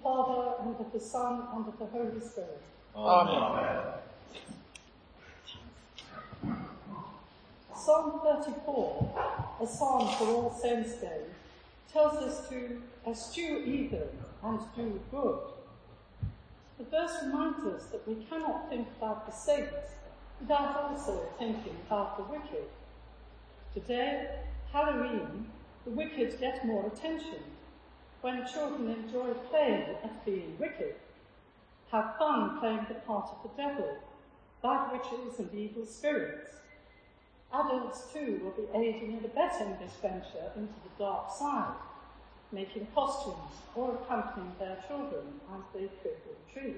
Father, and of the Son, and of the Holy Spirit. Amen. Psalm 34, a psalm for All Saints' Day, tells us to eschew evil and do good. The verse reminds us that we cannot think about the saints without also thinking about the wicked. Today, Halloween, the wicked get more attention when children enjoy playing at being wicked, have fun playing the part of the devil, bad witches and evil spirits. Adults too will be aiding and abetting this venture into the dark side, making costumes or accompanying their children as they trick or treat.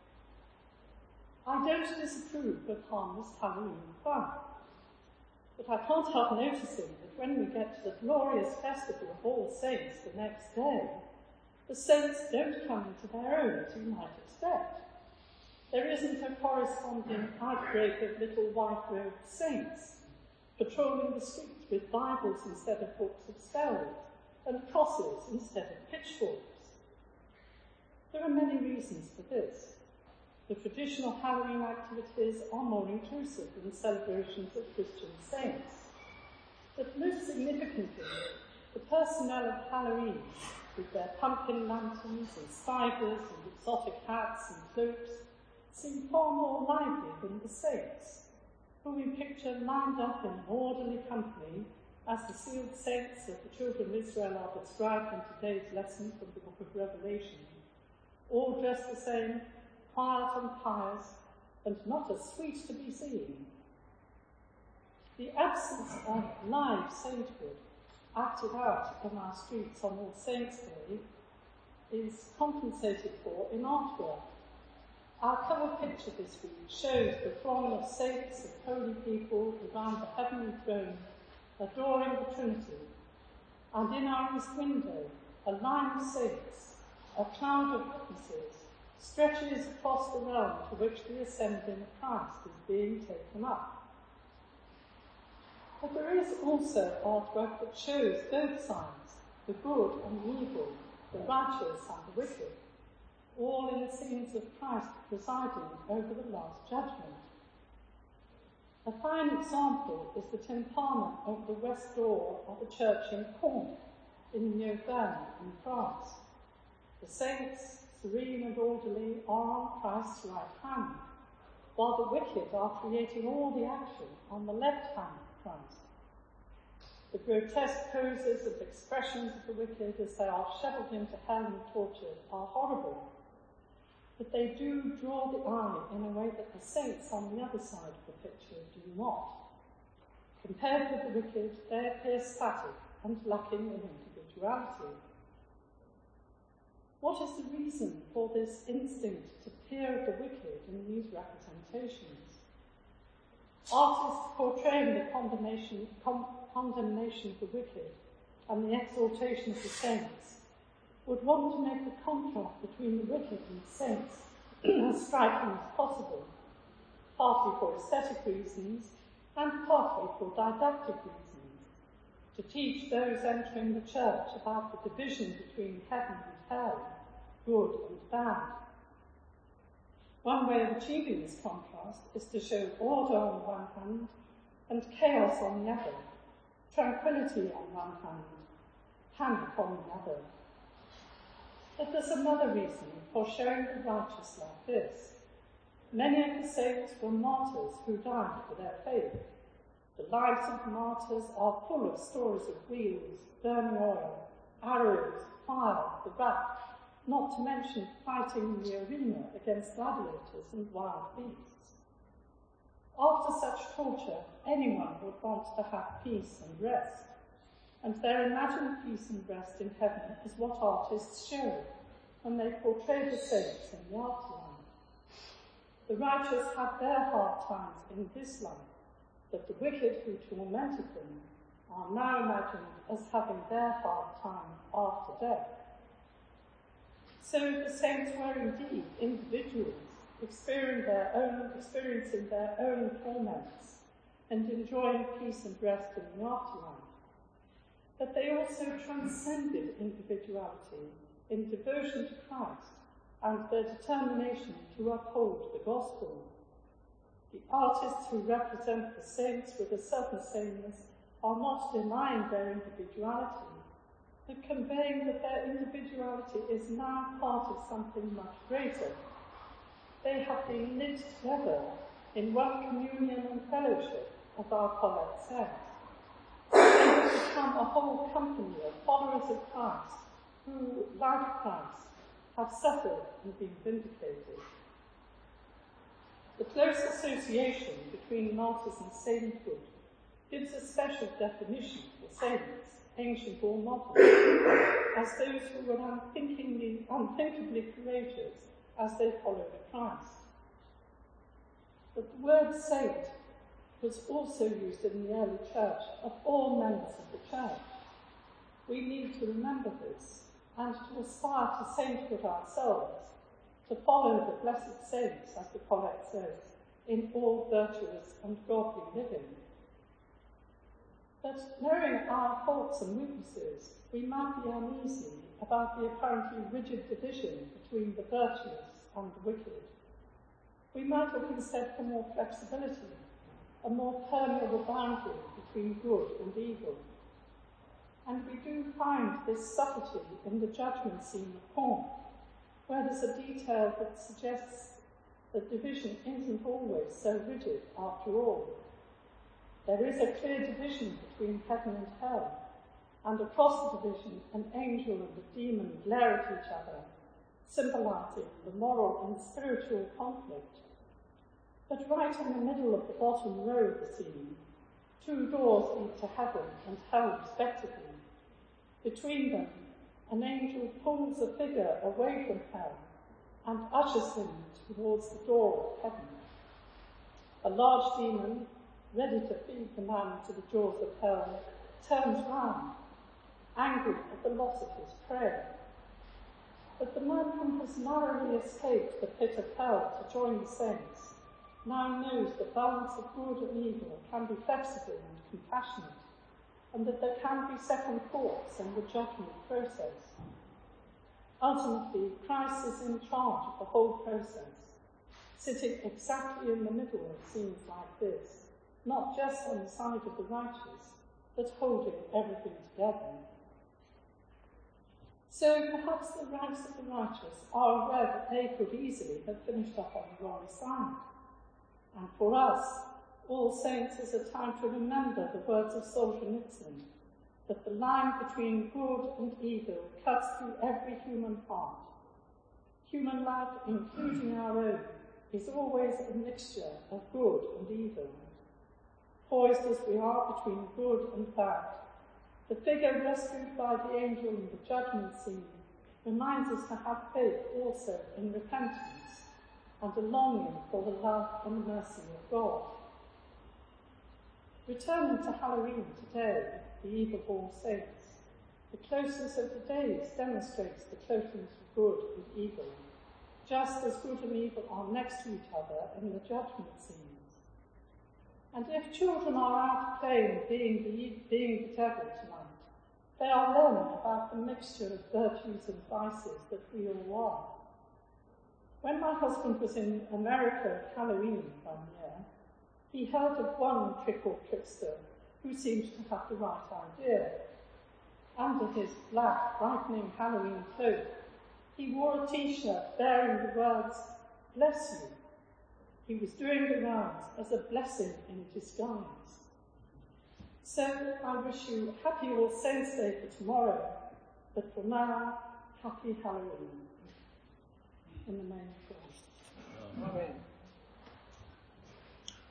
I don't disapprove of harmless Halloween fun, but I can't help noticing that when we get to the glorious festival of All Saints the next day, the saints don't come into their own as you might expect. There isn't a corresponding outbreak of little white-robed saints patrolling the streets with Bibles instead of books of spells and crosses instead of pitchforks. There are many reasons for this. The traditional Halloween activities are more inclusive than celebrations of Christian saints. But most significantly, the personnel of Halloween, with their pumpkin lanterns and spiders and exotic hats and cloaks, seem far more lively than the saints, who we picture lined up in orderly company as the sealed saints of the children of Israel are described in today's lesson from the book of Revelation, all dressed the same, quiet and pious, and not a sweet to be seen. The absence of live sainthood acted out on our streets on All Saints' Day is compensated for in artwork. Our cover picture this week shows the throng of saints and holy people around the heavenly throne, adoring the Trinity, and in our east window, a line of saints, a cloud of witnesses, stretches across the realm to which the ascending Christ is being taken up. But there is also artwork that shows both sides, the good and the evil, the righteous and the wicked, all in the scenes of Christ presiding over the Last Judgment. A fine example is the tympanum over the west door of the church in Caen, in Auvergne, in France. The saints, serene and orderly, are on Christ's right hand, while the wicked are creating all the action on the left hand of Christ. The grotesque poses and expressions of the wicked as they are shoveled into hell and tortured are horrible, but they do draw the eye in a way that the saints on the other side of the picture do not. Compared with the wicked, they appear static and lacking in individuality. What is the reason for this instinct to peer at the wicked in these representations? Artists portraying the condemnation of the wicked and the exaltation of the saints would want to make the contrast between the wicked and the saints as striking as possible, partly for aesthetic reasons and partly for didactic reasons, to teach those entering the church about the division between heaven and hell, good and bad. One way of achieving this contrast is to show order on one hand and chaos on the other, tranquility on one hand, panic on the other. But there's another reason for showing the righteous like this. Many of the saints were martyrs who died for their faith. The lives of the martyrs are full of stories of wheels, burning oil, arrows, fire, the rack, not to mention fighting in the arena against gladiators and wild beasts. After such torture, anyone would want to have peace and rest, and their imagined peace and rest in heaven is what artists show when they portray the saints in the afterlife. The righteous have their hard times in this life, but the wicked who tormented them are now imagined as having their hard time after death. So the saints were indeed individuals, experiencing their own torments and enjoying peace and rest in the afterlife. But they also transcended individuality in devotion to Christ and their determination to uphold the gospel. The artists who represent the saints with a certain sameness are not denying their individuality, but conveying that their individuality is now part of something much greater. They have been knit together in one communion and fellowship, as our poet says. They have become a whole company of followers of Christ who, like Christ, have suffered and been vindicated. The close association between martyrs and sainthood gives a special definition for saints, ancient or modern, as those who were unthinkably courageous as they followed Christ. But the word saint was also used in the early church of all members of the church. We need to remember this and to aspire to sainthood ourselves, to follow the blessed saints, as the poet says, in all virtuous and godly living. But knowing our faults and weaknesses, we might be uneasy about the apparently rigid division between the virtuous and the wicked. We might look instead for more flexibility, a more permeable boundary between good and evil. And we do find this subtlety in the judgment scene of Pont, where there's a detail that suggests that division isn't always so rigid after all. There is a clear division between heaven and hell, and across the division an angel and a demon glare at each other, symbolising the moral and spiritual conflict. But right in the middle of the bottom row of the scene, two doors lead to heaven and hell respectively. Between them, an angel pulls a figure away from hell and ushers him towards the door of heaven. A large demon, ready to feed the man to the jaws of hell, turns round, angry at the loss of his prey. But the man who has narrowly escaped the pit of hell to join the saints now knows the balance of good and evil can be flexible and compassionate, and that there can be second thoughts in the judgment process. Ultimately, Christ is in charge of the whole process, sitting exactly in the middle of scenes like this, not just on the side of the righteous, but holding everything together. So perhaps the ranks of the righteous are aware that they could easily have finished up on the wrong side. And for us, All Saints is a time to remember the words of Solzhenitsyn, that the line between good and evil cuts through every human heart. Human life, including our own, is always a mixture of good and evil. Poised as we are between good and bad, the figure rescued by the angel in the judgment scene reminds us to have faith also in repentance and a longing for the love and mercy of God. Returning to Halloween today, the Eve of All Saints, the closeness of the days demonstrates the closeness of good and evil, just as good and evil are next to each other in the judgment scenes. And if children are out playing being the devil tonight, they are learning about the mixture of virtues and vices that we all are. When my husband was in America at Halloween one year, he heard of one trick or trickster who seemed to have the right idea. Under his black, brightening Halloween cloak, he wore a T-shirt bearing the words, "Bless you." He was doing the rounds as a blessing in disguise. So I wish you happy All Saints' Day for tomorrow, but for now, happy Halloween. In the name of God. Amen.